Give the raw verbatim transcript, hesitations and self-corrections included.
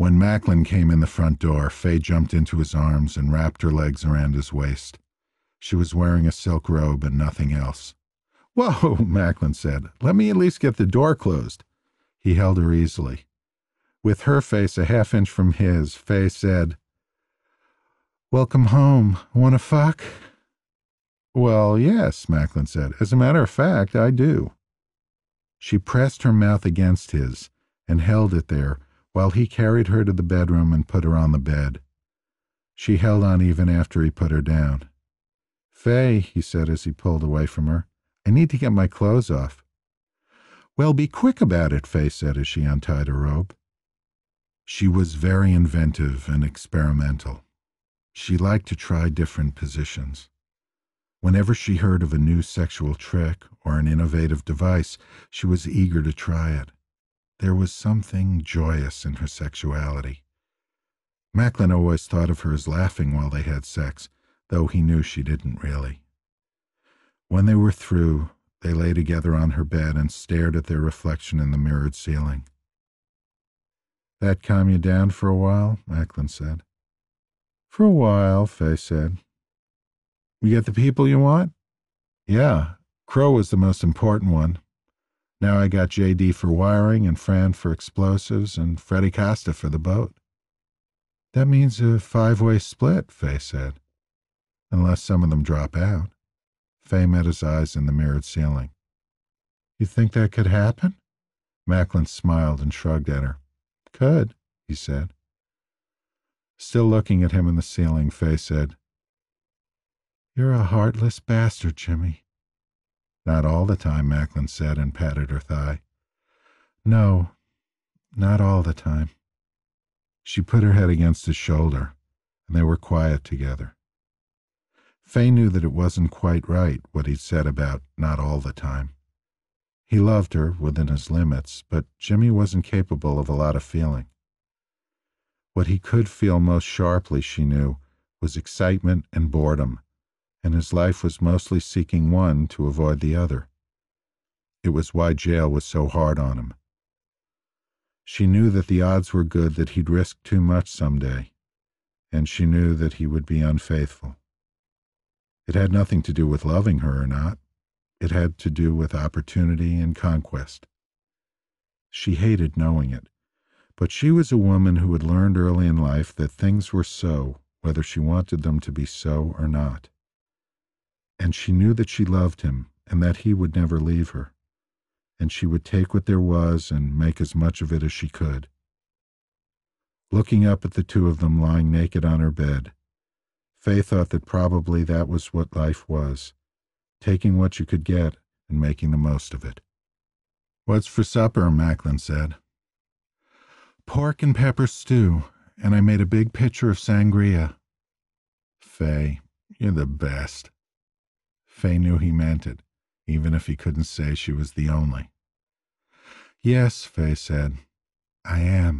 When Macklin came in the front door, Fay jumped into his arms and wrapped her legs around his waist. She was wearing a silk robe and nothing else. "Whoa," Macklin said. "Let me at least get the door closed." He held her easily. With her face a half inch from his, Fay said, "Welcome home. Want to fuck?" "Well, yes," Macklin said. "As a matter of fact, I do." She pressed her mouth against his and held it there while he carried her to the bedroom and put her on the bed. She held on even after he put her down. "Fay," he said as he pulled away from her, "I need to get my clothes off." "Well, be quick about it," Fay said as she untied her robe. She was very inventive and experimental. She liked to try different positions. Whenever she heard of a new sexual trick or an innovative device, she was eager to try it. There was something joyous in her sexuality. Macklin always thought of her as laughing while they had sex, though he knew she didn't really. When they were through, they lay together on her bed and stared at their reflection in the mirrored ceiling. "That calm you down for a while?" Macklin said. "For a while," Fay said. "You get the people you want?" "Yeah. Crow was the most important one. Now I got J D for wiring and Fran for explosives and Freddie Costa for the boat." "That means a five-way split," Fay said. "Unless some of them drop out." Fay met his eyes in the mirrored ceiling. "You think that could happen?" Macklin smiled and shrugged at her. "Could," he said. Still looking at him in the ceiling, Fay said, "You're a heartless bastard, Jimmy." "Not all the time," Macklin said and patted her thigh. "No, not all the time." She put her head against his shoulder, and they were quiet together. Fay knew that it wasn't quite right what he'd said about not all the time. He loved her within his limits, but Jimmy wasn't capable of a lot of feeling. What he could feel most sharply, she knew, was excitement and boredom, and his life was mostly seeking one to avoid the other. It was why jail was so hard on him. She knew that the odds were good that he'd risk too much someday, and she knew that he would be unfaithful. It had nothing to do with loving her or not. It had to do with opportunity and conquest. She hated knowing it, but she was a woman who had learned early in life that things were so, whether she wanted them to be so or not. And she knew that she loved him and that he would never leave her, and she would take what there was and make as much of it as she could. Looking up at the two of them lying naked on her bed, Fay thought that probably that was what life was, taking what you could get and making the most of it. "What's for supper?" Macklin said. "Pork and pepper stew, and I made a big pitcher of sangria." "Fay, you're the best." Fay knew he meant it, even if he couldn't say she was the only. "Yes," Fay said, "I am."